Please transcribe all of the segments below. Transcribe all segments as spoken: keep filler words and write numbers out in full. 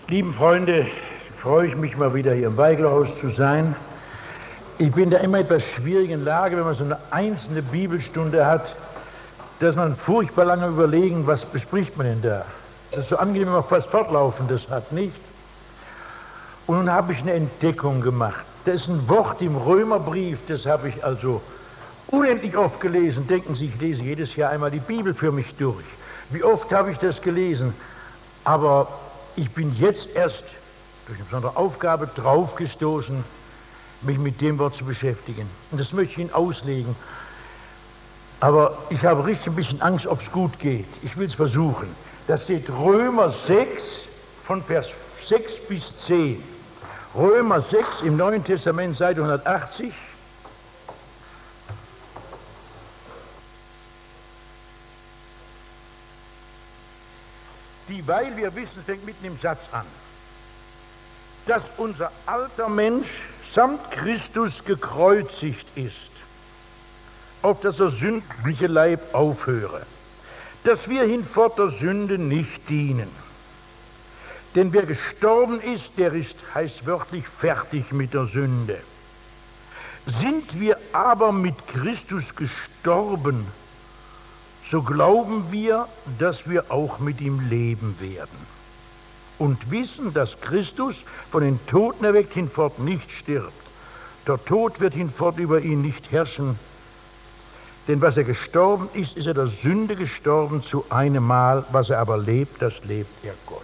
Lieben Freunde, freue ich mich mal wieder hier im Weigelhaus zu sein. Ich bin da immer in etwas schwierigen Lage, wenn man so eine einzelne Bibelstunde hat, dass man furchtbar lange überlegen, was bespricht man denn da. Das ist so angenehm, wenn man fast Fortlaufendes hat, nicht? Und nun habe ich eine Entdeckung gemacht. Da ist ein Wort im Römerbrief, das habe ich also unendlich oft gelesen. Denken Sie, ich lese jedes Jahr einmal die Bibel für mich durch. Wie oft habe ich das gelesen? Aber ich bin jetzt erst durch eine besondere Aufgabe draufgestoßen, mich mit dem Wort zu beschäftigen. Und das möchte ich Ihnen auslegen. Aber ich habe richtig ein bisschen Angst, ob es gut geht. Ich will es versuchen. Da steht Römer sechs von Vers sechs bis zehn. Römer sechs im Neuen Testament, Seite hundertachtzig. Dieweil wir wissen, fängt mitten im Satz an, dass unser alter Mensch samt Christus gekreuzigt ist, auf dass der sündliche Leib aufhöre, dass wir hinfort der Sünde nicht dienen. Denn wer gestorben ist, der ist, heißt wörtlich, fertig mit der Sünde. Sind wir aber mit Christus gestorben, so glauben wir, dass wir auch mit ihm leben werden. Und wissen, dass Christus von den Toten erweckt hinfort nicht stirbt. Der Tod wird hinfort über ihn nicht herrschen. Denn was er gestorben ist, ist er der Sünde gestorben zu einem Mal. Was er aber lebt, das lebt er Gott.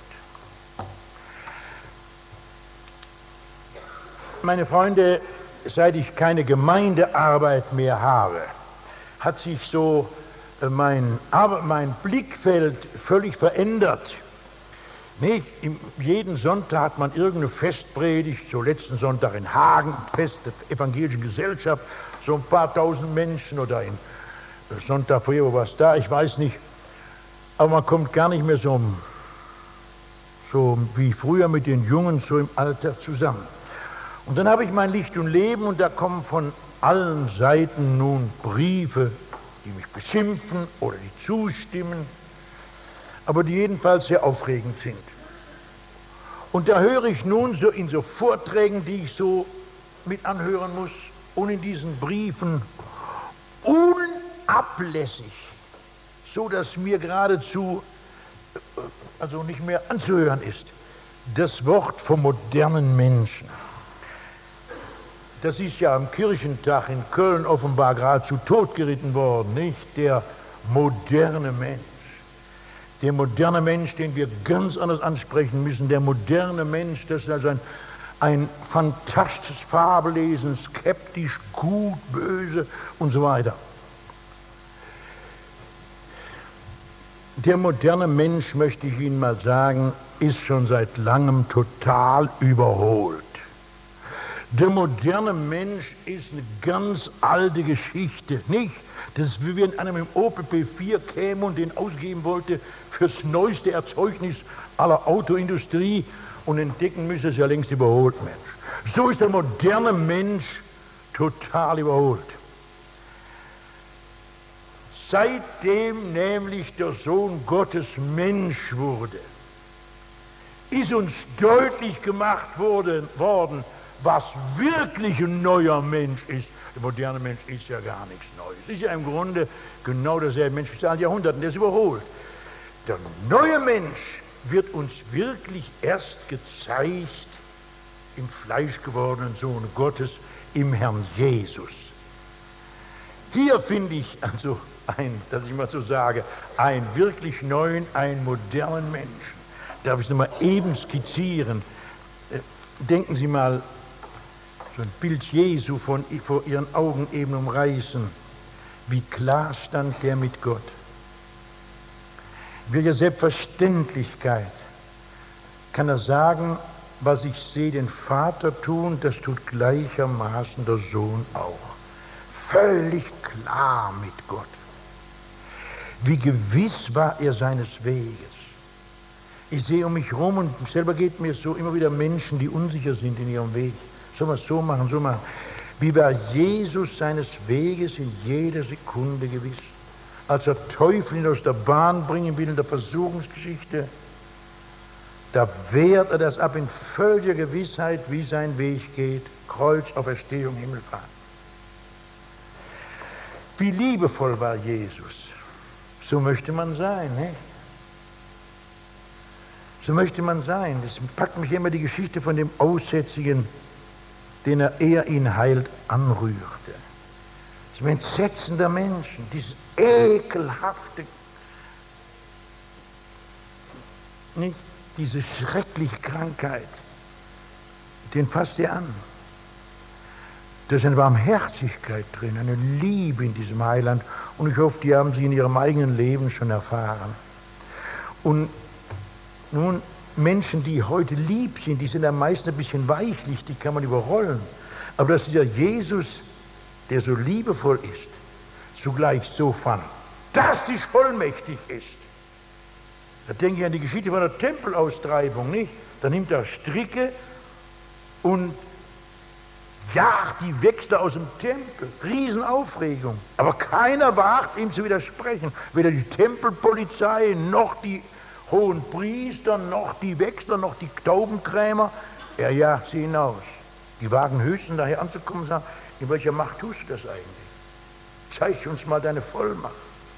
Meine Freunde, seit ich keine Gemeindearbeit mehr habe, hat sich so mein, mein Blickfeld völlig verändert. Nicht? Jeden Sonntag hat man irgendeine Festpredigt, so letzten Sonntag in Hagen, Fest der evangelischen Gesellschaft, so ein paar tausend Menschen, oder in Sonntag vorher, wo war es da, ich weiß nicht. Aber man kommt gar nicht mehr so, so wie früher mit den Jungen, so im Alter zusammen. Und dann habe ich mein Licht und Leben, und da kommen von allen Seiten nun Briefe, die mich beschimpfen oder die zustimmen, aber die jedenfalls sehr aufregend sind. Und da höre ich nun so in so Vorträgen, die ich so mit anhören muss, und in diesen Briefen unablässig, so dass mir geradezu also nicht mehr anzuhören ist, das Wort vom modernen Menschen. Das ist ja am Kirchentag in Köln offenbar geradezu totgeritten worden, nicht? Der moderne Mensch. Der moderne Mensch, den wir ganz anders ansprechen müssen. Der moderne Mensch, das ist also ein, ein fantastisches Fabellesen, skeptisch, gut, böse und so weiter. Der moderne Mensch, möchte ich Ihnen mal sagen, ist schon seit langem total überholt. Der moderne Mensch ist eine ganz alte Geschichte, nicht? Das ist, wie wenn einer mit dem Opel P vier käme und den ausgeben wollte fürs neueste Erzeugnis aller Autoindustrie und entdecken müsse, es ist ja längst überholt, Mensch. So ist der moderne Mensch total überholt. Seitdem nämlich der Sohn Gottes Mensch wurde, ist uns deutlich gemacht worden, worden was wirklich ein neuer Mensch ist. Der moderne Mensch ist ja gar nichts Neues. Ist ja im Grunde genau derselbe Mensch wie seit Jahrhunderten, der ist überholt. Der neue Mensch wird uns wirklich erst gezeigt im fleischgewordenen Sohn Gottes, im Herrn Jesus. Hier finde ich also ein, dass ich mal so sage, einen wirklich neuen, einen modernen Menschen. Darf ich es nochmal eben skizzieren? Denken Sie mal, so ein Bild Jesu von, vor Ihren Augen eben umreißen. Wie klar stand der mit Gott. In welcher Selbstverständlichkeit kann er sagen, was ich sehe den Vater tun, das tut gleichermaßen der Sohn auch. Völlig klar mit Gott. Wie gewiss war er seines Weges. Ich sehe um mich herum, und selber geht mir so immer wieder Menschen, die unsicher sind in ihrem Weg. Sollen wir es so machen, so machen. Wie war Jesus seines Weges in jeder Sekunde gewiss? Als er Teufel ihn aus der Bahn bringen will in der Versuchungsgeschichte, da wehrt er das ab in völliger Gewissheit, wie sein Weg geht. Kreuz, Auferstehung, Himmelfahrt. Wie liebevoll war Jesus. So möchte man sein, ne? So möchte man sein. Das packt mich immer die Geschichte von dem Aussätzigen, den er, er ihn heilt, anrührte. Das Entsetzen der Menschen, dieses ekelhafte, nicht diese schreckliche Krankheit, den fasst er an. Da ist eine Barmherzigkeit drin, eine Liebe in diesem Heiland, und ich hoffe, die haben sie in ihrem eigenen Leben schon erfahren. Und nun, Menschen, die heute lieb sind, die sind am meisten ein bisschen weichlich, die kann man überrollen. Aber dass dieser Jesus, der so liebevoll ist, zugleich so fantastisch vollmächtig ist. Da denke ich an die Geschichte von der Tempelaustreibung, nicht? Da nimmt er Stricke und jagt die Wechsler aus dem Tempel. Riesenaufregung. Aber keiner wagt, ihm zu widersprechen. Weder die Tempelpolizei, noch die hohen Priester, noch die Wechsler, noch die Taubenkrämer. Er jagt sie hinaus. Die wagen höchstens daher anzukommen und sagen, in welcher Macht tust du das eigentlich? Zeig uns mal deine Vollmacht.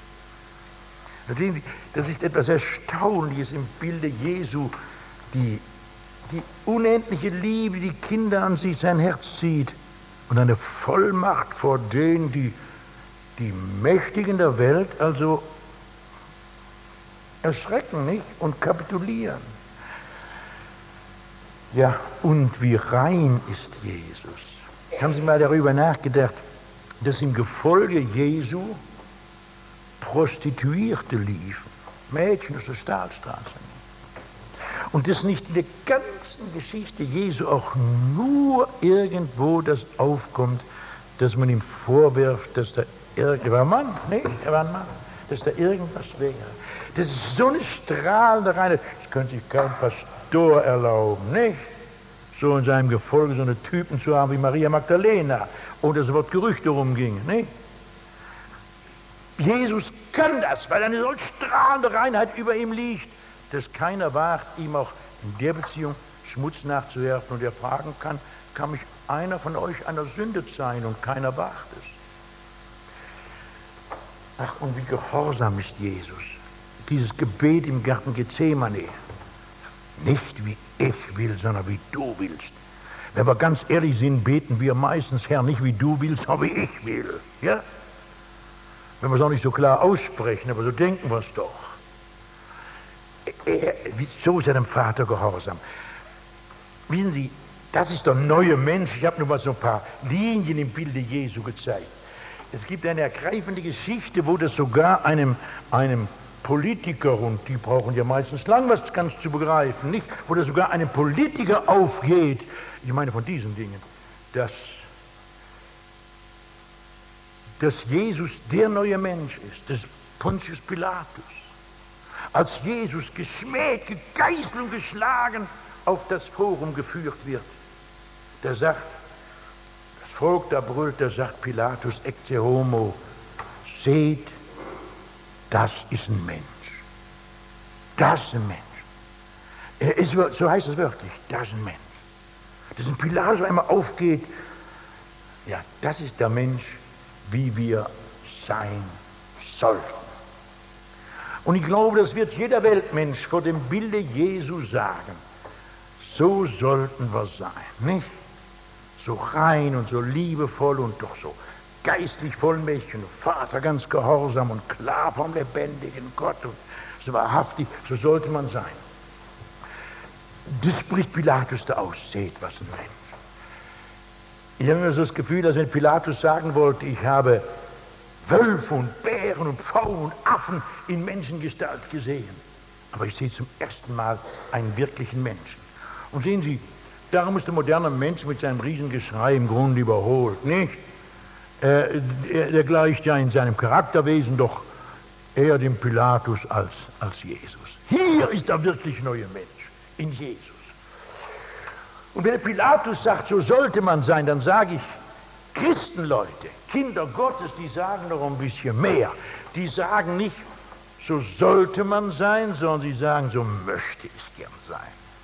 Das ist etwas Erstaunliches im Bilde Jesu, die, die unendliche Liebe, die Kinder an sich sein Herz zieht, und eine Vollmacht vor denen, die, die Mächtigen der Welt also erschrecken, nicht? Und kapitulieren. Ja, und wie rein ist Jesus. Haben Sie mal darüber nachgedacht, dass im Gefolge Jesu Prostituierte liefen, Mädchen aus der Stahlstraße. Und dass nicht in der ganzen Geschichte Jesu auch nur irgendwo das aufkommt, dass man ihm vorwirft, dass da er war ein Mann, nee, er war ein Mann, dass da irgendwas wäre. Das ist so eine strahlende Reinheit, das könnte sich kein Pastor erlauben, nicht? So in seinem Gefolge so eine Typen zu haben wie Maria Magdalena, ohne dass Wort Gerüchte rumgingen, nicht? Jesus kann das, weil eine solch strahlende Reinheit über ihm liegt, dass keiner wagt, ihm auch in der Beziehung Schmutz nachzuwerfen, und er fragen kann, kann mich einer von euch einer Sünde sein, und keiner wagt es. Ach, und wie gehorsam ist Jesus. Dieses Gebet im Garten Gethsemane. Nicht wie ich will, sondern wie du willst. Wenn wir ganz ehrlich sind, beten wir meistens, Herr, nicht wie du willst, sondern wie ich will. Ja? Wenn wir es auch nicht so klar aussprechen, aber so denken wir es doch. Er, so ist er dem Vater gehorsam. Wissen Sie, das ist der neue Mensch. Ich habe nur mal so ein paar Linien im Bilde Jesu gezeigt. Es gibt eine ergreifende Geschichte, wo das sogar einem, einem Politiker, und die brauchen ja meistens lang was ganz zu begreifen, nicht? Wo das sogar einem Politiker aufgeht, ich meine von diesen Dingen, dass, dass Jesus der neue Mensch ist, des Pontius Pilatus. Als Jesus geschmäht, gegeißelt und geschlagen auf das Forum geführt wird, der sagt, das Volk da brüllt, der sagt Pilatus, ecce homo, seht, das ist ein Mensch. Das ist ein Mensch. Er ist, so heißt es wirklich, das ist ein Mensch. Dass ein Pilatus einmal aufgeht, ja, das ist der Mensch, wie wir sein sollten. Und ich glaube, das wird jeder Weltmensch vor dem Bilde Jesu sagen. So sollten wir sein, nicht? So rein und so liebevoll und doch so geistlich vollmächtig und Vater ganz gehorsam und klar vom lebendigen Gott und so wahrhaftig, so sollte man sein. Das spricht Pilatus da aus, seht, was ein Mensch. Ich habe immer so das Gefühl, dass wenn Pilatus sagen wollte, ich habe Wölfe und Bären und Pfauen und Affen in Menschengestalt gesehen, aber ich sehe zum ersten Mal einen wirklichen Menschen. Und sehen Sie, darum ist der moderne Mensch mit seinem Riesengeschrei im Grunde überholt, nicht? Äh, der, der gleicht ja in seinem Charakterwesen doch eher dem Pilatus als, als Jesus. Hier ist der wirklich neue Mensch, in Jesus. Und wenn der Pilatus sagt, so sollte man sein, dann sage ich, Christenleute, Kinder Gottes, die sagen noch ein bisschen mehr. Die sagen nicht, so sollte man sein, sondern sie sagen, so möchte ich gern sein.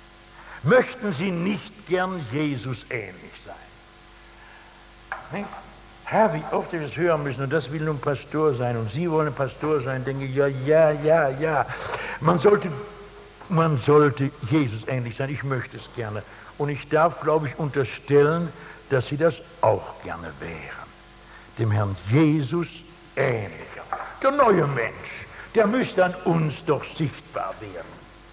Möchten Sie nicht gern Jesus ähnlich sein? Herr, wie oft wir das hören müssen, und das will nun Pastor sein, und Sie wollen Pastor sein, denke ich, ja, ja, ja, ja. Man sollte, man sollte Jesus ähnlich sein, ich möchte es gerne. Und ich darf, glaube ich, unterstellen, dass Sie das auch gerne wären. Dem Herrn Jesus ähnlicher. Der neue Mensch, der müsste an uns doch sichtbar werden.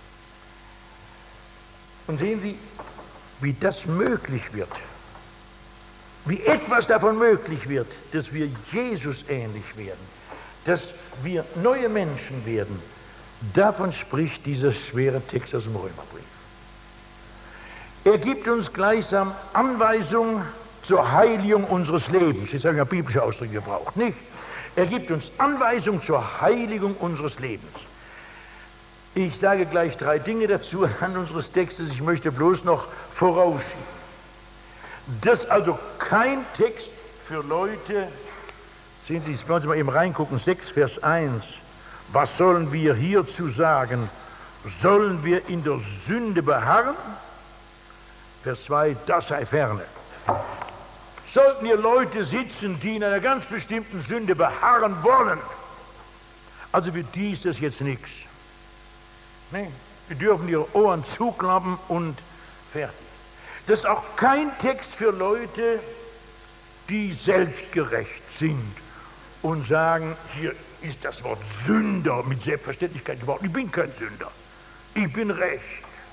Und sehen Sie, wie das möglich wird, wie etwas davon möglich wird, dass wir Jesus ähnlich werden, dass wir neue Menschen werden. Davon spricht dieser schwere Text aus dem Römerbrief. Er gibt uns gleichsam Anweisung zur Heiligung unseres Lebens. Jetzt habe ich ja biblische Ausdrücke gebraucht, nicht? Er gibt uns Anweisung zur Heiligung unseres Lebens. Ich sage gleich drei Dinge dazu anhand unseres Textes. Ich möchte bloß noch vorausschieben. Das ist also kein Text für Leute, sehen Sie, jetzt wollen Sie mal eben reingucken, sechs Vers eins. Was sollen wir hierzu sagen? Sollen wir in der Sünde beharren? Vers zwei, das sei ferne. Sollten hier Leute sitzen, die in einer ganz bestimmten Sünde beharren wollen, also für die ist das jetzt nichts. Nee, die dürfen ihre Ohren zuklappen und fertig. Das ist auch kein Text für Leute, die selbstgerecht sind und sagen, hier ist das Wort Sünder mit Selbstverständlichkeit gebraucht. Ich bin kein Sünder, ich bin recht.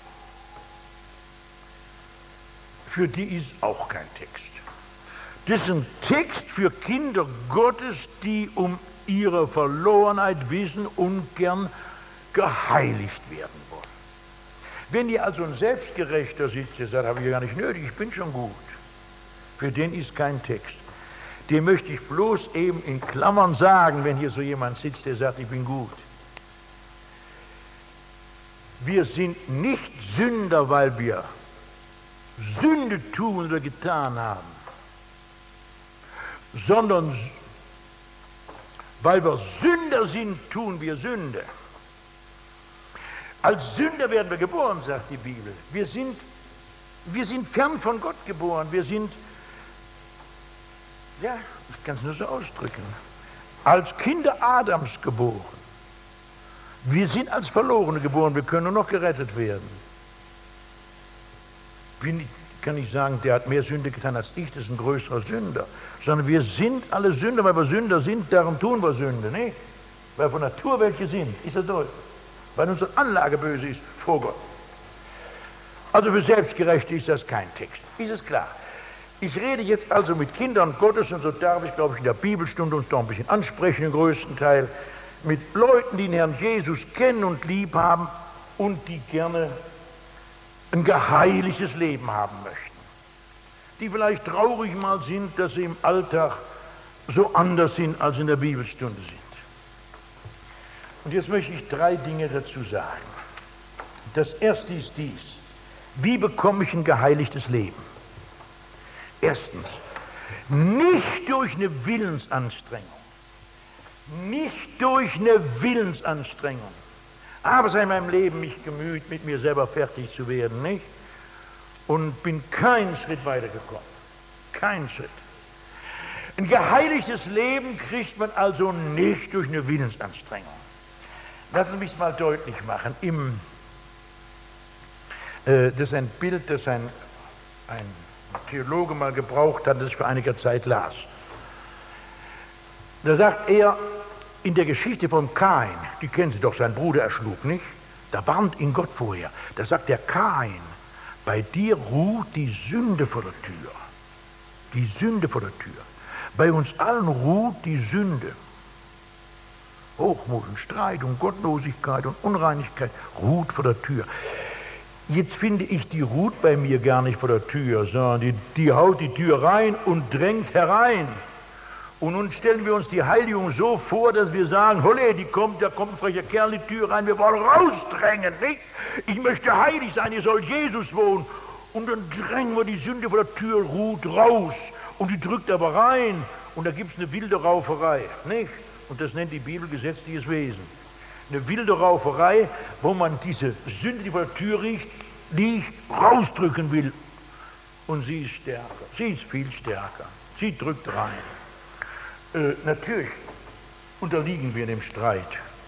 Für die ist auch kein Text. Das ist ein Text für Kinder Gottes, die um ihre Verlorenheit wissen und gern geheiligt werden wollen. Wenn hier also ein Selbstgerechter sitzt, der sagt, habe ich gar nicht nötig, ich bin schon gut. Für den ist kein Text. Dem möchte ich bloß eben in Klammern sagen, wenn hier so jemand sitzt, der sagt, ich bin gut. Wir sind nicht Sünder, weil wir Sünde tun oder getan haben, sondern weil wir Sünder sind, tun wir Sünde. Als Sünder werden wir geboren, sagt die Bibel. Wir sind, wir sind fern von Gott geboren. Wir sind, ja, ich kann es nur so ausdrücken, als Kinder Adams geboren. Wir sind als Verlorene geboren, wir können nur noch gerettet werden. Bin, kann ich sagen, der hat mehr Sünde getan als ich, das ist ein größerer Sünder. Sondern wir sind alle Sünder, weil wir Sünder sind, darum tun wir Sünde, nicht? Weil wir von Natur welche sind, ist das deutlich. Weil unsere Anlage böse ist vor Gott. Also für Selbstgerechte ist das kein Text. Ist es klar? Ich rede jetzt also mit Kindern Gottes, und so darf ich, glaube ich, in der Bibelstunde uns doch ein bisschen ansprechen, im größten Teil, mit Leuten, die den Herrn Jesus kennen und lieb haben und die gerne ein geheiligtes Leben haben möchten. Die vielleicht traurig mal sind, dass sie im Alltag so anders sind, als in der Bibelstunde sind. Und jetzt möchte ich drei Dinge dazu sagen. Das erste ist dies: Wie bekomme ich ein geheiligtes Leben? Erstens, nicht durch eine Willensanstrengung. Nicht durch eine Willensanstrengung. Aber sei in meinem Leben mich gemüht, mit mir selber fertig zu werden, nicht? Und bin keinen Schritt weitergekommen. Keinen Schritt. Ein geheiligtes Leben kriegt man also nicht durch eine Willensanstrengung. Lassen Sie mich es mal deutlich machen. Im, äh, das ist ein Bild, das ein, ein Theologe mal gebraucht hat, das ich vor einiger Zeit las. Da sagt er, in der Geschichte von Kain, die kennen Sie doch, sein Bruder erschlug, nicht? Da warnt ihn Gott vorher. Da sagt der Kain, bei dir ruht die Sünde vor der Tür. Die Sünde vor der Tür. Bei uns allen ruht die Sünde. Hochmut und Streit und Gottlosigkeit und Unreinigkeit ruht vor der Tür. Jetzt finde ich, die ruht bei mir gar nicht vor der Tür, sondern die, die haut die Tür rein und drängt herein. Und nun stellen wir uns die Heiligung so vor, dass wir sagen, holle, die kommt, da kommt ein frecher Kerl in die Tür rein, wir wollen rausdrängen, nicht? Ich möchte heilig sein, hier soll Jesus wohnen. Und dann drängen wir die Sünde vor der Tür, ruht raus. Und die drückt aber rein. Und da gibt es eine wilde Rauferei, nicht? Und das nennt die Bibel gesetzliches Wesen. Eine wilde Rauferei, wo man diese Sünde, die vor der Tür riecht, die ich rausdrücken will. Und sie ist stärker, sie ist viel stärker, sie drückt rein. Äh, natürlich unterliegen wir dem Streit.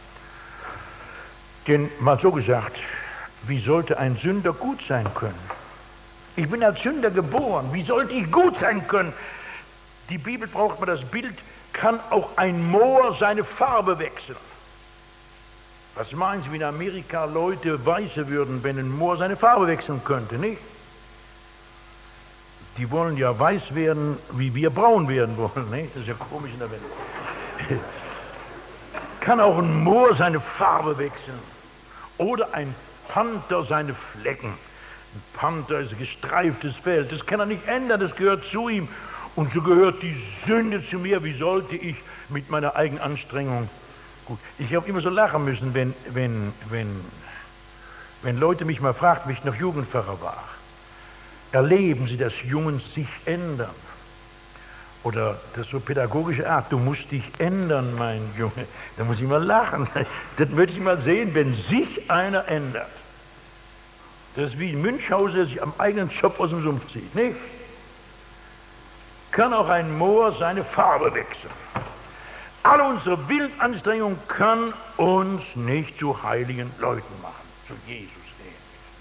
Denn mal so gesagt, wie sollte ein Sünder gut sein können? Ich bin als Sünder geboren, wie sollte ich gut sein können? Die Bibel braucht mal das Bild, kann auch ein Moor seine Farbe wechseln. Was meinen Sie, wie in Amerika Leute Weiße würden, wenn ein Moor seine Farbe wechseln könnte, nicht? Die wollen ja weiß werden, wie wir braun werden wollen, nicht? Das ist ja komisch in der Welt. Kann auch ein Moor seine Farbe wechseln oder ein Panther seine Flecken. Ein Panther ist ein gestreiftes Fell, das kann er nicht ändern, das gehört zu ihm. Und so gehört die Sünde zu mir. Wie sollte ich mit meiner eigenen Anstrengung... Gut, ich habe immer so lachen müssen, wenn, wenn, wenn, wenn Leute mich mal fragten, wie ich noch Jugendpfarrer war. Erleben Sie, dass Jungen sich ändern? Oder das so pädagogische Art, du musst dich ändern, mein Junge. Da muss ich mal lachen. Das möchte ich mal sehen, wenn sich einer ändert. Das ist wie ein Münchhauser, der sich am eigenen Job aus dem Sumpf zieht, nicht? Kann auch ein Moor seine Farbe wechseln. Alle unsere Willensanstrengung kann uns nicht zu heiligen Leuten machen, zu Jesus ähnlich.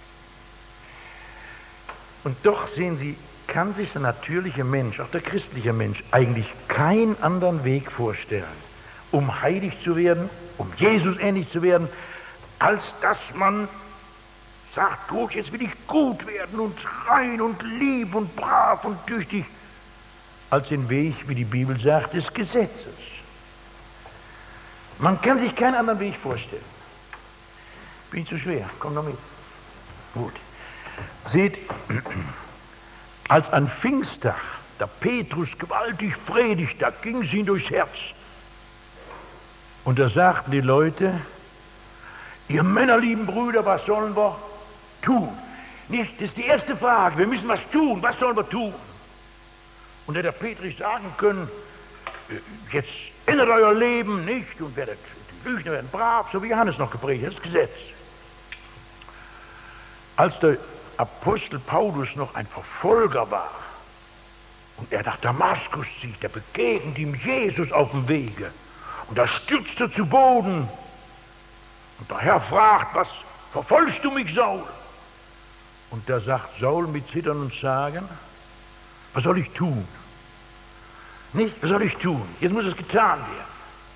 Und doch sehen Sie, kann sich der natürliche Mensch, auch der christliche Mensch, eigentlich keinen anderen Weg vorstellen, um heilig zu werden, um Jesus ähnlich zu werden, als dass man sagt, oh, jetzt will ich gut werden und rein und lieb und brav und tüchtig, als den Weg, wie die Bibel sagt, des Gesetzes. Man kann sich keinen anderen Weg vorstellen. Bin ich zu schwer? Komm noch mit. Gut. Seht, als an Pfingsttag der Petrus gewaltig predigt, da ging es ihm durchs Herz. Und da sagten die Leute, ihr männerlieben Brüder, was sollen wir tun? Nicht, das ist die erste Frage, wir müssen was tun, was sollen wir tun? Und hätte der Petrus sagen können, jetzt ändert euer Leben nicht und werdet, die Lügner werden brav, so wie Johannes noch gepredigt, das ist Gesetz. Als der Apostel Paulus noch ein Verfolger war und er nach Damaskus zieht, der begegnet ihm Jesus auf dem Wege und da stürzt er zu Boden und der Herr fragt, was verfolgst du mich, Saul? Und da sagt Saul mit Zittern und Sagen, was soll ich tun? Nicht, was soll ich tun? Jetzt muss es getan werden.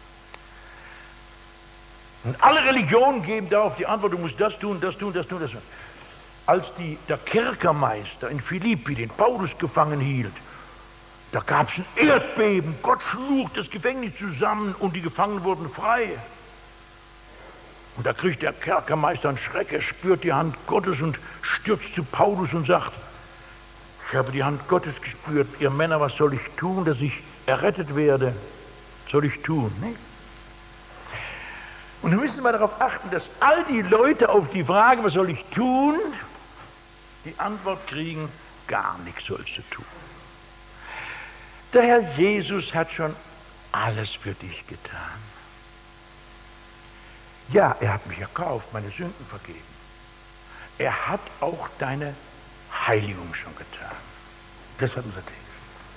Und alle Religionen geben darauf die Antwort, du musst das tun, das tun, das tun, das tun. Als die, der Kerkermeister in Philippi den Paulus gefangen hielt, da gab es ein Erdbeben, Gott schlug das Gefängnis zusammen und die Gefangenen wurden frei. Und da kriegt der Kerkermeister einen Schreck, er spürt die Hand Gottes und stürzt zu Paulus und sagt, ich habe die Hand Gottes gespürt, ihr Männer, was soll ich tun, dass ich errettet werde? Was soll ich tun? Nicht? Und wir müssen mal darauf achten, dass all die Leute auf die Frage, was soll ich tun, die Antwort kriegen, gar nichts sollst du tun. Der Herr Jesus hat schon alles für dich getan. Ja, er hat mich erkauft, meine Sünden vergeben. Er hat auch deine Heiligung schon getan. Das hat unser Text.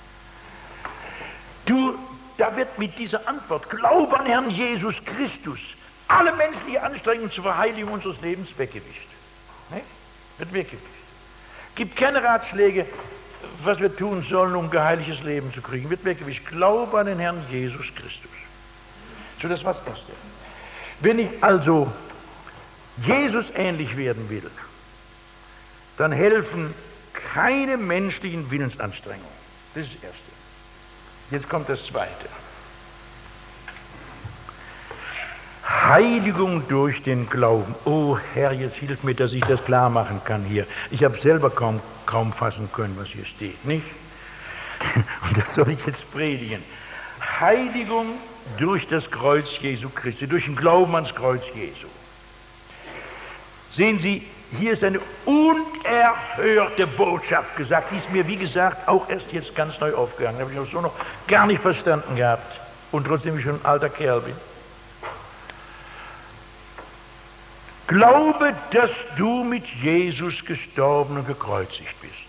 Du, da wird mit dieser Antwort, Glaube an Herrn Jesus Christus, alle menschliche Anstrengungen zur Verheiligung unseres Lebens weggewischt. Ne? Wird weggewischt. Gibt keine Ratschläge, was wir tun sollen, um ein geheiligtes Leben zu kriegen. Wird weggewischt. Glaube an den Herrn Jesus Christus. So, das war das Erste. Wenn ich also Jesus ähnlich werden will, dann helfen keine menschlichen Willensanstrengungen. Das ist das Erste. Jetzt kommt das Zweite. Heiligung durch den Glauben. Oh Herr, jetzt hilf mir, dass ich das klar machen kann hier. Ich habe selber kaum, kaum fassen können, was hier steht, nicht? Und das soll ich jetzt predigen. Heiligung durch das Kreuz Jesu Christi, durch den Glauben ans Kreuz Jesu. Sehen Sie, hier ist eine unerhörte Botschaft gesagt, die ist mir, wie gesagt, auch erst jetzt ganz neu aufgegangen. Habe ich auch so noch gar nicht verstanden gehabt und trotzdem ich schon ein alter Kerl bin. Glaube, dass du mit Jesus gestorben und gekreuzigt bist.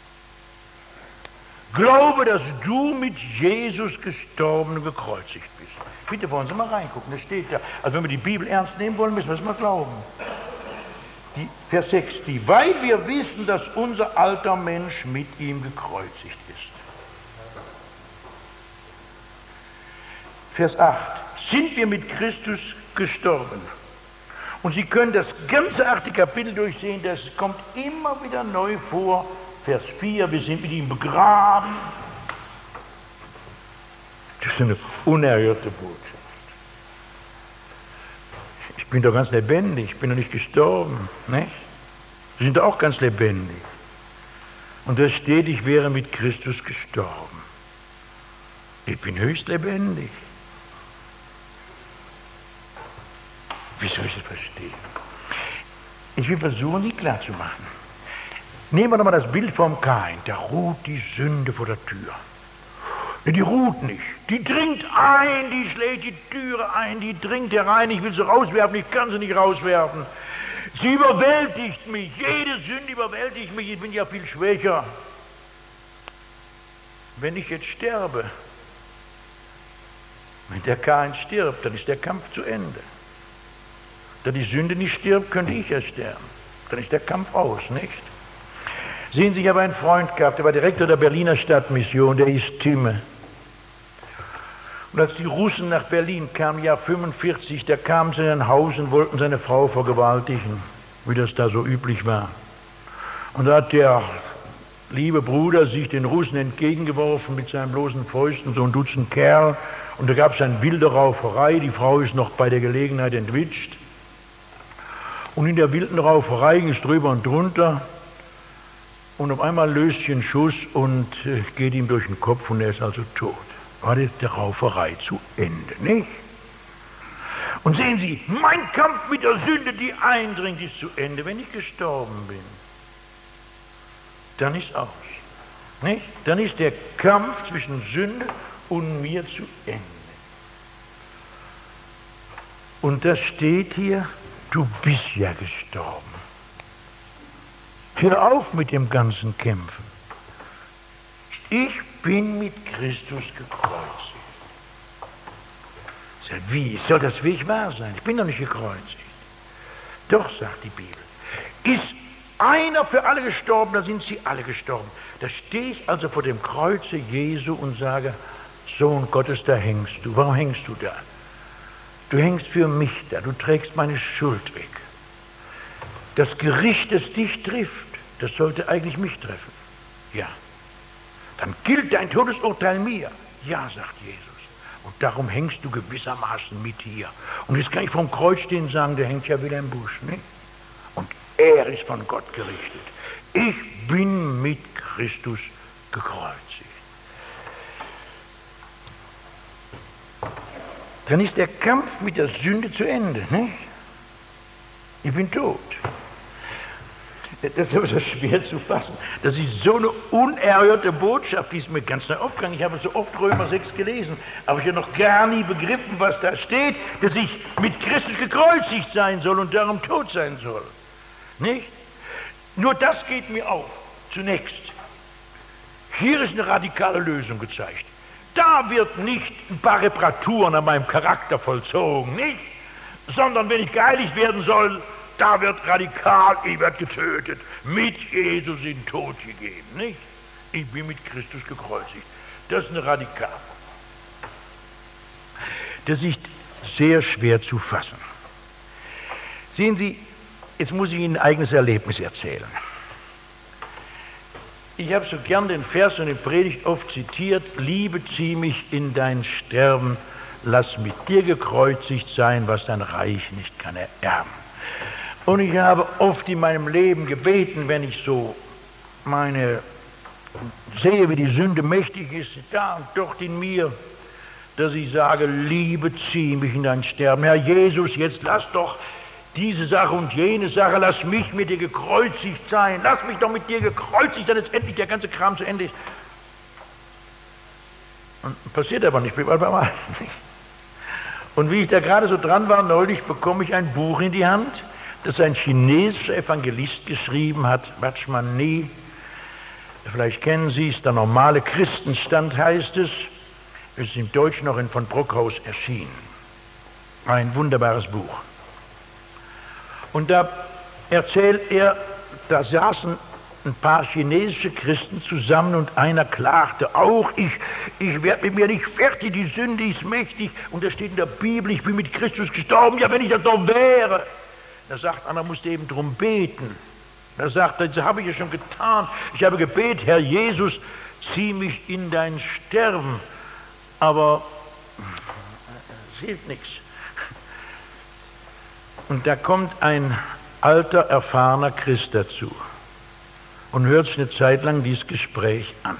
Glaube, dass du mit Jesus gestorben und gekreuzigt bist. Bitte wollen Sie mal reingucken, das steht da. Also wenn wir die Bibel ernst nehmen wollen, müssen wir es mal glauben. Die, Vers sechs, die, weil wir wissen, dass unser alter Mensch mit ihm gekreuzigt ist. Vers acht, sind wir mit Christus gestorben. Und Sie können das ganze achte Kapitel durchsehen, das kommt immer wieder neu vor. Vers vier, wir sind mit ihm begraben. Das ist eine unerhörte Botschaft. Ich bin doch ganz lebendig, ich bin doch nicht gestorben, nicht? Sie sind doch auch ganz lebendig. Und da steht, ich wäre mit Christus gestorben. Ich bin höchst lebendig. Wie soll ich das verstehen? Ich will versuchen, die klar zu machen. Nehmen wir doch mal das Bild vom Kain. Da ruht die Sünde vor der Tür. Die ruht nicht. Die dringt ein, die schlägt die Türe ein, die dringt herein. Ich will sie rauswerfen, ich kann sie nicht rauswerfen. Sie überwältigt mich. Jede Sünde überwältigt mich. Ich bin ja viel schwächer. Wenn ich jetzt sterbe, wenn der Kain stirbt, dann ist der Kampf zu Ende. Da die Sünde nicht stirbt, könnte ich ja sterben. Dann ist der Kampf aus, nicht? Sehen Sie, ich habe einen Freund gehabt, der war Direktor der Berliner Stadtmission, der hieß Timme. Und als die Russen nach Berlin kamen, Jahr fünfundvierzig, da kamen sie in ein Haus und wollten seine Frau vergewaltigen, wie das da so üblich war. Und da hat der liebe Bruder sich den Russen entgegengeworfen mit seinen bloßen Fäusten, so ein Dutzend Kerl. Und da gab es eine wilde Rauferei, die Frau ist noch bei der Gelegenheit entwitscht. Und in der wilden Rauferei ging es drüber und drunter. Und auf einmal löst sich ein Schuss und äh, geht ihm durch den Kopf und er ist also tot. War jetzt der Rauferei zu Ende, nicht? Und sehen Sie, mein Kampf mit der Sünde, die eindringt, ist zu Ende. Wenn ich gestorben bin, dann ist aus, nicht? Dann ist der Kampf zwischen Sünde und mir zu Ende. Und das steht hier, du bist ja gestorben. Hör auf mit dem ganzen Kämpfen. Ich bin mit Christus gekreuzigt. Wie soll das wirklich wahr sein? Ich bin doch nicht gekreuzigt. Doch, sagt die Bibel, ist einer für alle gestorben, da sind sie alle gestorben. Da stehe ich also vor dem Kreuze Jesu und sage, Sohn Gottes, da hängst du. Warum hängst du da? Du hängst für mich da, du trägst meine Schuld weg. Das Gericht, das dich trifft, das sollte eigentlich mich treffen. Ja. Dann gilt dein Todesurteil mir. Ja, sagt Jesus. Und darum hängst du gewissermaßen mit hier. Und jetzt kann ich vom Kreuz stehen und sagen, da hängt ja Wilhelm Busch, nicht? Und er ist von Gott gerichtet. Ich bin mit Christus gekreuzigt. Dann ist der Kampf mit der Sünde zu Ende, nicht? Ich bin tot. Das ist aber so schwer zu fassen. Das ist so eine unerhörte Botschaft, die ist mir ganz neu aufgegangen. Ich habe so oft Römer sechs gelesen, aber ich habe noch gar nie begriffen, was da steht, dass ich mit Christus gekreuzigt sein soll und darum tot sein soll. Nicht? Nur das geht mir auf. Zunächst, hier ist eine radikale Lösung gezeigt. Da wird nicht ein paar Reparaturen an meinem Charakter vollzogen, nicht? Sondern wenn ich geheiligt werden soll, da wird radikal, ich werde getötet, mit Jesus in den Tod gegeben, nicht? Ich bin mit Christus gekreuzigt. Das ist eine radikal. Das ist sehr schwer zu fassen. Sehen Sie, jetzt muss ich Ihnen ein eigenes Erlebnis erzählen. Ich habe so gern den Vers und die Predigt oft zitiert, Liebe, zieh mich in dein Sterben, lass mit dir gekreuzigt sein, was dein Reich nicht kann ererben. Und ich habe oft in meinem Leben gebeten, wenn ich so meine sehe, wie die Sünde mächtig ist, da und dort in mir, dass ich sage, Liebe, zieh mich in dein Sterben. Herr Jesus, jetzt lass doch diese Sache und jene Sache, lass mich mit dir gekreuzigt sein, lass mich doch mit dir gekreuzigt, dann ist endlich der ganze Kram zu Ende ist. Und passiert aber nicht, und wie ich da gerade so dran war, neulich bekomme ich ein Buch in die Hand, das ein chinesischer Evangelist geschrieben hat, Watchman Nee. Vielleicht kennen Sie es, der normale Christenstand heißt es. Es ist im Deutschen noch in von Brockhaus erschienen. Ein wunderbares Buch. Und da erzählt er, da saßen ein paar chinesische Christen zusammen und einer klagte auch, ich, ich werde mit mir nicht fertig, die Sünde ist mächtig. Und da steht in der Bibel, ich bin mit Christus gestorben, ja wenn ich das doch wäre. Da sagt einer, musste eben drum beten. Da sagt er, das habe ich ja schon getan. Ich habe gebetet, Herr Jesus, zieh mich in dein Sterben. Aber es hilft nichts. Und da kommt ein alter, erfahrener Christ dazu und hört sich eine Zeit lang dieses Gespräch an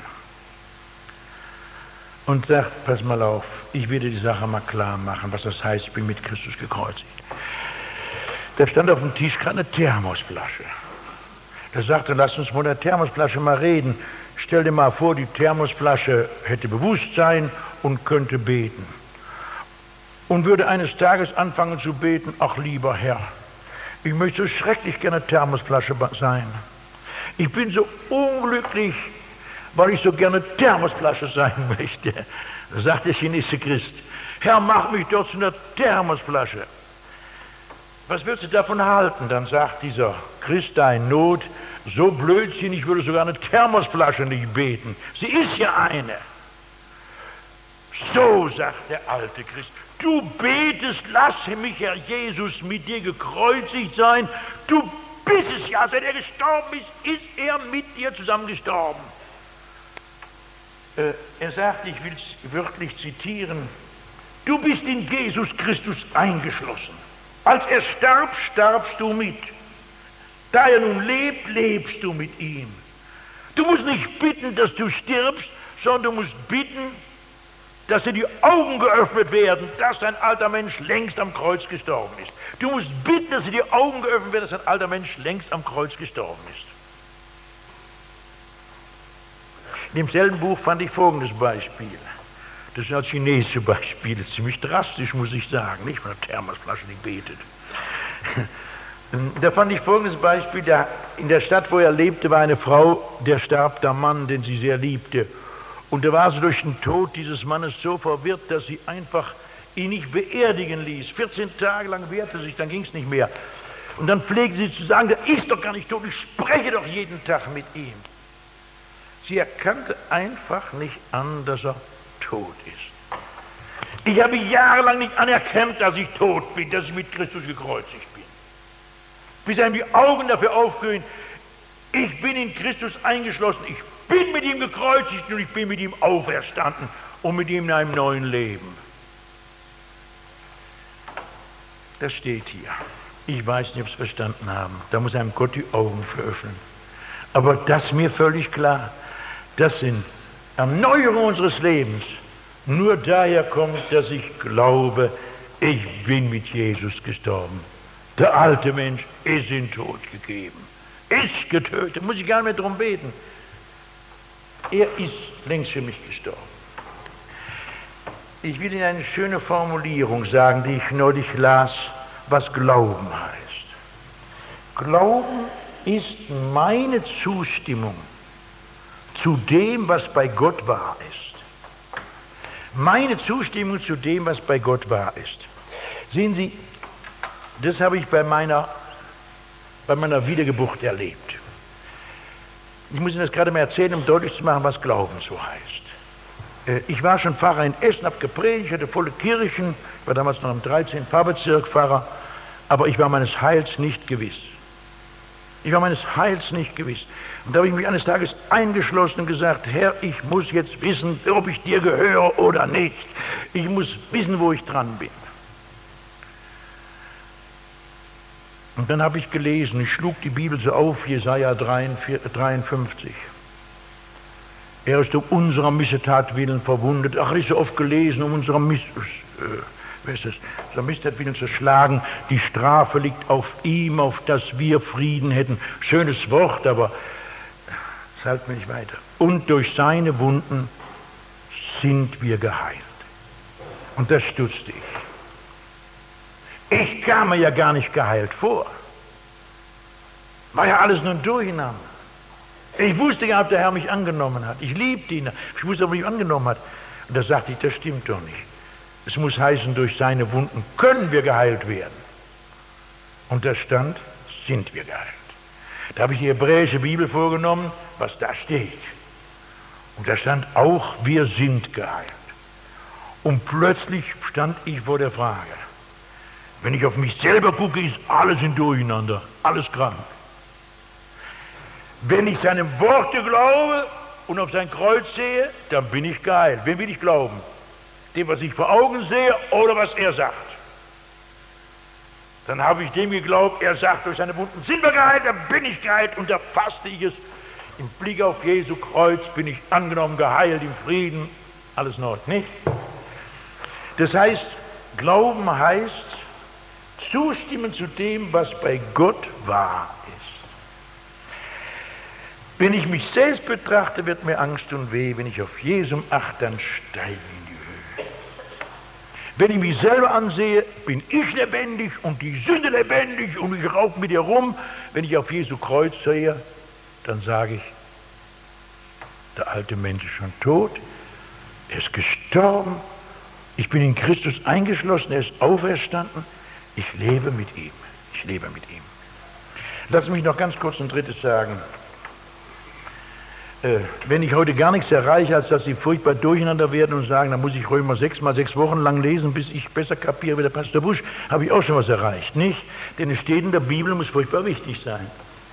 und sagt, pass mal auf, ich will dir die Sache mal klar machen, was das heißt, ich bin mit Christus gekreuzigt. Da stand auf dem Tisch gerade eine Thermosflasche. Da sagte, lass uns von der Thermosflasche mal reden. Stell dir mal vor, die Thermosflasche hätte Bewusstsein und könnte beten. Und würde eines Tages anfangen zu beten, ach lieber Herr, ich möchte so schrecklich gerne Thermosflasche sein. Ich bin so unglücklich, weil ich so gerne Thermosflasche sein möchte. Da sagt der chinesische Christ, Herr, mach mich doch zu einer Thermosflasche. Was würdest du davon halten? Dann sagt dieser Christ da in Not, so blödsinnig, ich würde sogar eine Thermosflasche nicht beten. Sie ist ja eine. So, sagt der alte Christ, du betest, lasse mich, Herr Jesus, mit dir gekreuzigt sein. Du bist es ja, seit er gestorben ist, ist er mit dir zusammen gestorben. Äh, er sagt, ich will es wörtlich zitieren, du bist in Jesus Christus eingeschlossen. Als er starb, starbst du mit. Da er nun lebt, lebst du mit ihm. Du musst nicht bitten, dass du stirbst, sondern du musst bitten, dass dir die Augen geöffnet werden, dass dein alter Mensch längst am Kreuz gestorben ist. Du musst bitten, dass dir die Augen geöffnet werden, dass dein alter Mensch längst am Kreuz gestorben ist. In demselben Buch fand ich folgendes Beispiel. Das sind als chinesische Beispiele, ziemlich drastisch, muss ich sagen, nicht von der Thermosflasche, die betet. Da fand ich folgendes Beispiel, da in der Stadt, wo er lebte, war eine Frau, der starb der Mann, den sie sehr liebte. Und da war sie durch den Tod dieses Mannes so verwirrt, dass sie einfach ihn nicht beerdigen ließ. vierzehn Tage lang wehrte sich, dann ging es nicht mehr. Und dann pflegte sie zu sagen, der ist doch gar nicht tot, ich spreche doch jeden Tag mit ihm. Sie erkannte einfach nicht an, dass er tot ist. Ich habe jahrelang nicht anerkannt, dass ich tot bin, dass ich mit Christus gekreuzigt bin. Bis einem die Augen dafür aufgehen, ich bin in Christus eingeschlossen, ich bin mit ihm gekreuzigt und ich bin mit ihm auferstanden und mit ihm in einem neuen Leben. Das steht hier. Ich weiß nicht, ob Sie es verstanden haben. Da muss einem Gott die Augen für öffnen. Aber das ist mir völlig klar. Das sind Erneuerungen unseres Lebens. Nur daher kommt, dass ich glaube, ich bin mit Jesus gestorben. Der alte Mensch ist in Tod gegeben. Ist getötet. Muss ich gar nicht mehr darum beten. Er ist längst für mich gestorben. Ich will Ihnen eine schöne Formulierung sagen, die ich neulich las, was Glauben heißt. Glauben ist meine Zustimmung zu dem, was bei Gott wahr ist. Meine Zustimmung zu dem, was bei Gott wahr ist. Sehen Sie, das habe ich bei meiner, bei meiner Wiedergeburt erlebt. Ich muss Ihnen das gerade mal erzählen, um deutlich zu machen, was Glauben so heißt. Ich war schon Pfarrer in Essen, habe gepredigt, hatte volle Kirchen, ich war damals noch im dreizehnten Pfarrbezirk Pfarrer, aber ich war meines Heils nicht gewiss. Ich war meines Heils nicht gewiss. Und da habe ich mich eines Tages eingeschlossen und gesagt, Herr, ich muss jetzt wissen, ob ich dir gehöre oder nicht. Ich muss wissen, wo ich dran bin. Und dann habe ich gelesen, ich schlug die Bibel so auf, Jesaja dreiundfünfzig. Er ist um unserer Missetat willen verwundet. Ach, ich so oft gelesen, um unserer Miss, äh, wer ist das? Unserer Missetat willen zerschlagen. Die Strafe liegt auf ihm, auf dass wir Frieden hätten. Schönes Wort, aber es halten wir nicht weiter. Und durch seine Wunden sind wir geheilt. Und das stutzte ich. Ich kam mir ja gar nicht geheilt vor. War ja alles nur ein Durcheinander. Ich wusste ja, ob der Herr mich angenommen hat. Ich liebte ihn. Ich wusste, ob er mich angenommen hat. Und da sagte ich, das stimmt doch nicht. Es muss heißen, durch seine Wunden können wir geheilt werden. Und da stand, sind wir geheilt. Da habe ich die hebräische Bibel vorgenommen, was da steht. Und da stand auch, wir sind geheilt. Und plötzlich stand ich vor der Frage, wenn ich auf mich selber gucke, ist alles in Durcheinander, alles krank. Wenn ich seinem Worte glaube und auf sein Kreuz sehe, dann bin ich geheilt. Wem will ich glauben? Dem, was ich vor Augen sehe oder was er sagt? Dann habe ich dem geglaubt, er sagt, durch seine Wunden sind wir geheilt, dann bin ich geheilt. Und da fasste ich es. Im Blick auf Jesu Kreuz bin ich angenommen, geheilt, im Frieden, alles neu, nicht? Das heißt, Glauben heißt, zustimmen zu dem, was bei Gott wahr ist. Wenn ich mich selbst betrachte, wird mir Angst und weh. Wenn ich auf Jesum achte, dann steige ich in die Höhe. Wenn ich mich selber ansehe, bin ich lebendig und die Sünde lebendig und ich rauche mit ihr rum. Wenn ich auf Jesu Kreuz sehe, dann sage ich, der alte Mensch ist schon tot, er ist gestorben, ich bin in Christus eingeschlossen, er ist auferstanden, ich lebe mit ihm, ich lebe mit ihm. Lass mich noch ganz kurz ein drittes sagen. Äh, wenn ich heute gar nichts erreiche, als dass sie furchtbar durcheinander werden und sagen, dann muss ich Römer sechs mal sechs Wochen lang lesen, bis ich besser kapiere wie der Pastor Busch, habe ich auch schon was erreicht, nicht? Denn es steht in der Bibel, muss furchtbar wichtig sein.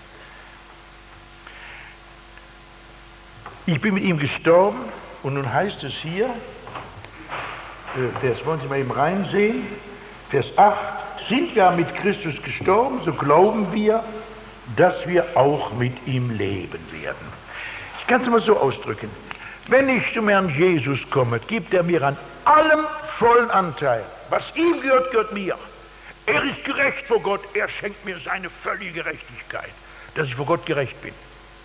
Ich bin mit ihm gestorben und nun heißt es hier, äh, Vers, wollen Sie mal eben reinsehen, Vers acht, sind wir mit Christus gestorben, so glauben wir, dass wir auch mit ihm leben werden. Ich kann es mal so ausdrücken. Wenn ich zum Herrn Jesus komme, gibt er mir an allem vollen Anteil. Was ihm gehört, gehört mir. Er ist gerecht vor Gott, er schenkt mir seine völlige Gerechtigkeit, dass ich vor Gott gerecht bin.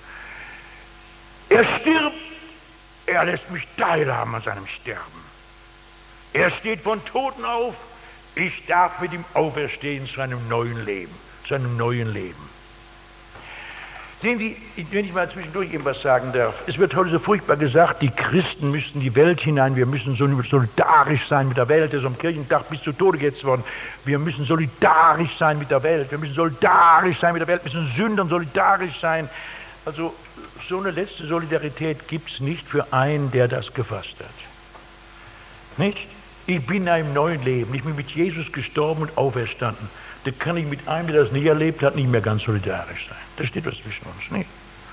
Er stirbt, er lässt mich teilhaben an seinem Sterben. Er steht von Toten auf, ich darf mit ihm auferstehen zu einem neuen Leben, zu einem neuen Leben. Sehen Sie, wenn ich mal zwischendurch eben was sagen darf, es wird heute so furchtbar gesagt, die Christen müssten in die Welt hinein, wir müssen so solidarisch sein mit der Welt, das ist am Kirchentag bis zu Tode gehetzt worden, wir müssen solidarisch sein mit der Welt, wir müssen solidarisch sein mit der Welt, wir müssen Sündern solidarisch sein. Also so eine letzte Solidarität gibt es nicht für einen, der das gefasst hat. Nicht? Ich bin in einem neuen Leben, ich bin mit Jesus gestorben und auferstanden. Da kann ich mit einem, der das nicht erlebt hat, nicht mehr ganz solidarisch sein. Da steht was zwischen uns, nicht?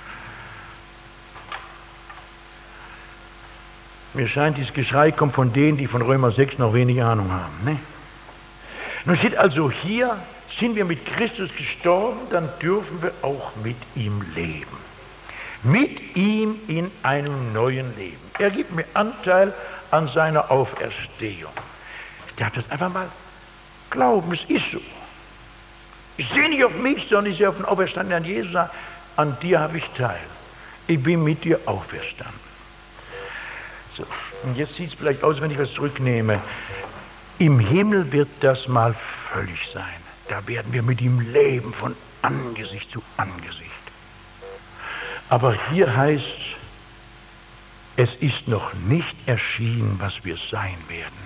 Mir scheint, dieses Geschrei kommt von denen, die von Römer sechs noch wenig Ahnung haben. Nicht? Nun steht also hier, sind wir mit Christus gestorben, dann dürfen wir auch mit ihm leben. Mit ihm in einem neuen Leben. Er gibt mir Anteil an seiner Auferstehung. Ich darf das einfach mal glauben, es ist so. Ich sehe nicht auf mich, sondern ich sehe auf den auferstandenen Jesus, sagen, an dir habe ich teil. Ich bin mit dir auferstanden. So, und jetzt sieht es vielleicht aus, wenn ich was zurücknehme. Im Himmel wird das mal völlig sein. Da werden wir mit ihm leben, von Angesicht zu Angesicht. Aber hier heißt es, es ist noch nicht erschienen, was wir sein werden.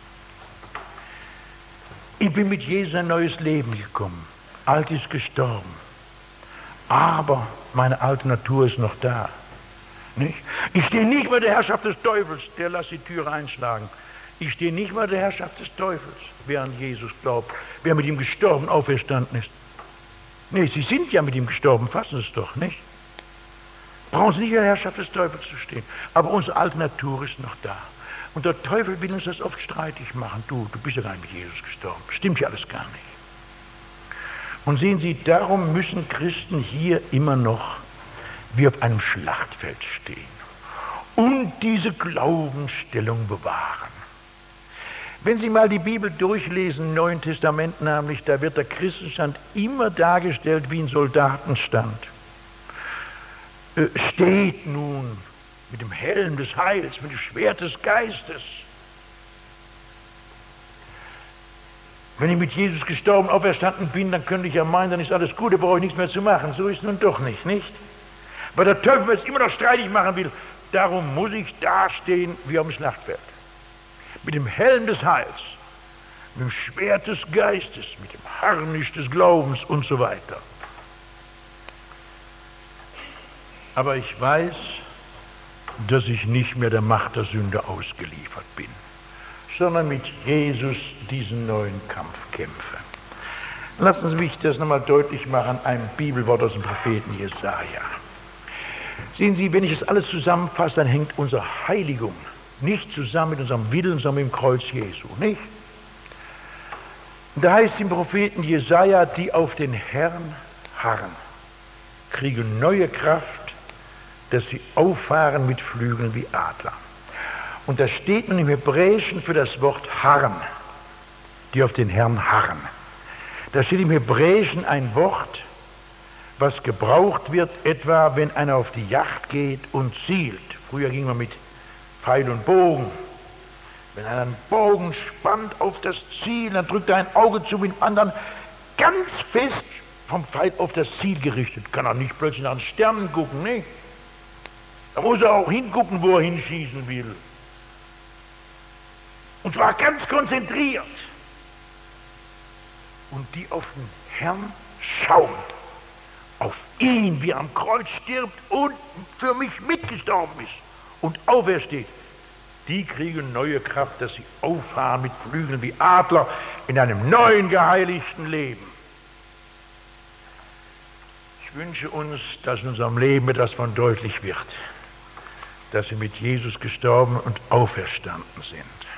Ich bin mit Jesus in ein neues Leben gekommen. Alt ist gestorben. Aber meine alte Natur ist noch da. Nicht? Ich stehe nicht bei der Herrschaft des Teufels, der lässt die Türe einschlagen. Ich stehe nicht bei der Herrschaft des Teufels, wer an Jesus glaubt, wer mit ihm gestorben, auferstanden ist. Nee, Sie sind ja mit ihm gestorben, fassen Sie es doch, nicht? Brauchen Sie nicht in der Herrschaft des Teufels zu stehen. Aber unsere alte Natur ist noch da. Und der Teufel will uns das oft streitig machen. Du, du bist ja gar nicht mit Jesus gestorben. Stimmt ja alles gar nicht. Und sehen Sie, darum müssen Christen hier immer noch wie auf einem Schlachtfeld stehen und diese Glaubensstellung bewahren. Wenn Sie mal die Bibel durchlesen, im Neuen Testament nämlich, da wird der Christenstand immer dargestellt wie ein Soldatenstand. Äh, steht nun mit dem Helm des Heils, mit dem Schwert des Geistes. Wenn ich mit Jesus gestorben, auferstanden bin, dann könnte ich ja meinen, dann ist alles gut, da brauche ich nichts mehr zu machen. So ist nun doch nicht, nicht? Weil der Teufel es immer noch streitig machen will. Darum muss ich dastehen wie am Schlachtfeld. Mit dem Helm des Heils, mit dem Schwert des Geistes, mit dem Harnisch des Glaubens und so weiter. Aber ich weiß, dass ich nicht mehr der Macht der Sünde ausgeliefert bin, sondern mit Jesus diesen neuen Kampf kämpfe. Lassen Sie mich das nochmal deutlich machen, ein Bibelwort aus dem Propheten Jesaja. Sehen Sie, wenn ich das alles zusammenfasse, dann hängt unsere Heiligung nicht zusammen mit unserem Willen, sondern mit dem Kreuz Jesu, nicht? Und da heißt es im Propheten Jesaja, die auf den Herrn harren, kriegen neue Kraft, dass sie auffahren mit Flügeln wie Adler. Und da steht nun im Hebräischen für das Wort harren, die auf den Herrn harren. Da steht im Hebräischen ein Wort, was gebraucht wird, etwa wenn einer auf die Jagd geht und zielt. Früher ging man mit Pfeil und Bogen. Wenn einer einen Bogen spannt auf das Ziel, dann drückt er ein Auge zu, mit dem anderen ganz fest vom Pfeil auf das Ziel gerichtet. Kann er nicht plötzlich nach den Sternen gucken, nicht? Da muss er auch hingucken, wo er hinschießen will. Und zwar ganz konzentriert. Und die auf den Herrn schauen, auf ihn, wie er am Kreuz stirbt und für mich mitgestorben ist und aufersteht, die kriegen neue Kraft, dass sie auffahren mit Flügeln wie Adler in einem neuen, geheiligten Leben. Ich wünsche uns, dass in unserem Leben etwas von deutlich wird, dass wir mit Jesus gestorben und auferstanden sind.